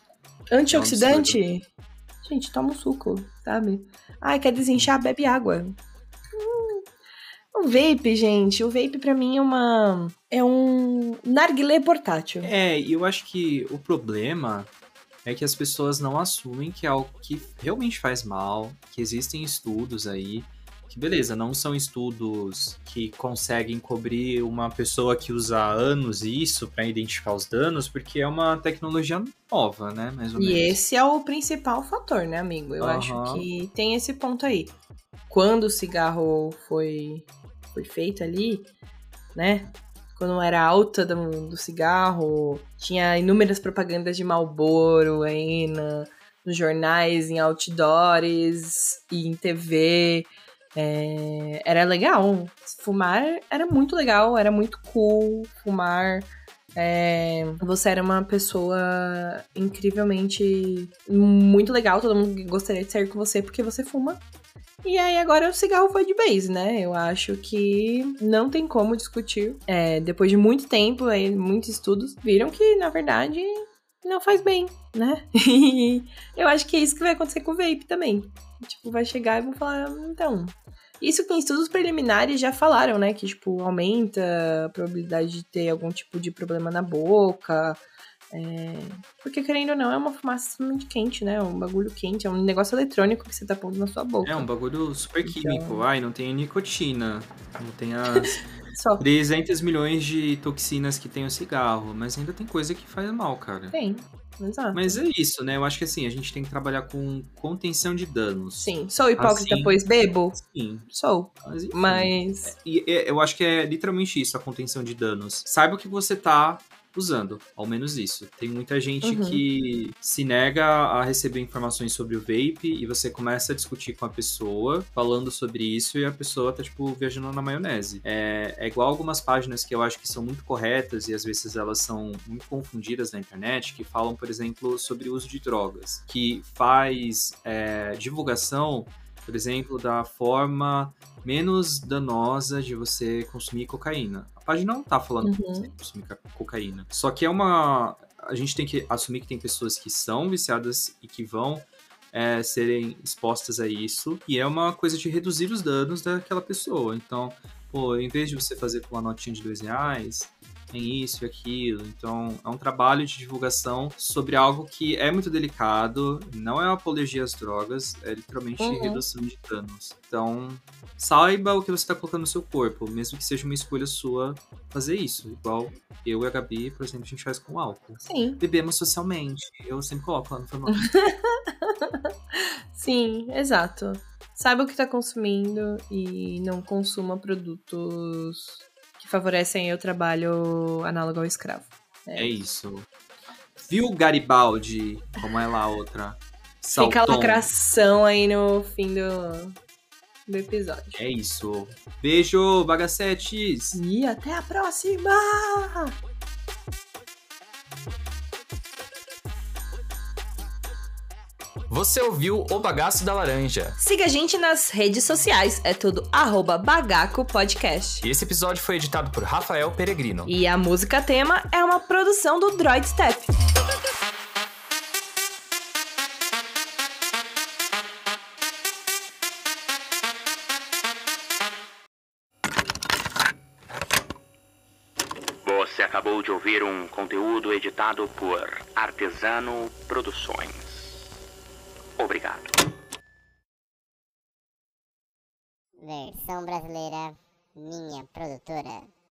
B: Antioxidante? Gente, toma um suco, sabe? Ai, quer desinchar? Bebe água. Hum. O vape, gente, o vape pra mim é uma... é um narguilé portátil.
A: É, e eu acho que o problema é que as pessoas não assumem que é algo que realmente faz mal, que existem estudos aí, que beleza, não são estudos que conseguem cobrir uma pessoa que usa há anos isso para identificar os danos, porque é uma tecnologia nova, né, mais ou
B: E
A: menos.
B: esse é o principal fator, né, amigo? Eu
A: Aham.
B: acho que tem esse ponto aí. Quando o cigarro foi, foi feito ali, né? Quando era alta do, do cigarro, tinha inúmeras propagandas de Marlboro aí na, nos jornais, em outdoors e em T V. É, era legal. Fumar era muito legal, era muito cool. Fumar. É, você era uma pessoa incrivelmente muito legal. Todo mundo gostaria de sair com você porque você fuma. E aí agora o cigarro foi de base, né? Eu acho que não tem como discutir. É, depois de muito tempo, aí, muitos estudos viram que, na verdade, não faz bem, né? E eu acho que é isso que vai acontecer com o vape também. Tipo, vai chegar e vão falar, então... Isso que em estudos preliminares já falaram, né? Que, tipo, aumenta a probabilidade de ter algum tipo de problema na boca. É... Porque, querendo ou não, é uma fumaça extremamente quente, né? Um bagulho quente, é um negócio eletrônico que você tá pondo na sua boca.
A: É um bagulho super químico.
B: Então-
A: Ai, não tem nicotina, não tem as
B: Só
A: trezentos milhões de toxinas que tem o cigarro, mas ainda tem coisa que faz mal, cara.
B: tem, exato.
A: Mas é isso, né? Eu acho que assim, a gente tem que trabalhar com contenção de danos.
B: Sim, sou hipócrita,
A: Assim-
B: pois bebo?
A: Sim.
B: Sou,
A: Mas, enfim.
B: mas...
A: E é- eu acho que é literalmente isso, a contenção de danos. Saiba o que você tá usando, ao menos isso. Tem muita gente
B: Uhum.
A: que se nega a receber informações sobre o vape e você começa a discutir com a pessoa, falando sobre isso, e a pessoa tá, tipo, viajando na maionese. É, é igual algumas páginas que eu acho que são muito corretas e às vezes elas são muito confundidas na internet, que falam, por exemplo, sobre o uso de drogas, que faz é, divulgação, por exemplo, da forma menos danosa de você consumir cocaína. A página não tá falando
B: Uhum.
A: que você consumir ca- cocaína. Só que é uma... A gente tem que assumir que tem pessoas que são viciadas e que vão é, serem expostas a isso. E é uma coisa de reduzir os danos daquela pessoa. Então, pô, em vez de você fazer com uma notinha de dois reais... tem isso e aquilo. Então, é um trabalho de divulgação sobre algo que é muito delicado, não é uma apologia às drogas, é literalmente
B: Uhum.
A: redução de danos. Então, saiba o que você está colocando no seu corpo, mesmo que seja uma escolha sua fazer isso. Igual eu e a Gabi, por exemplo, a gente faz com álcool.
B: Sim,
A: Bebemos socialmente. Eu sempre coloco lá no formato.
B: sim, exato. Saiba o que tá consumindo e não consuma produtos que favorecem o trabalho análogo ao escravo.
A: É isso. Viu, Garibaldi? Como é lá a outra?
B: Fica a
A: Salton.
B: lacração aí no fim do, do episódio.
A: É isso. Beijo, bagacetes!
B: E até a próxima!
G: Você ouviu O Bagaço da Laranja.
B: Siga a gente nas redes sociais, é tudo arroba Bagaco Podcast.
G: E esse episódio foi editado por Rafael Peregrino.
B: E a música tema é uma produção do Droid Step.
E: Você acabou de ouvir um conteúdo editado por Artesano Produções. Obrigado.
H: Versão brasileira, minha produtora.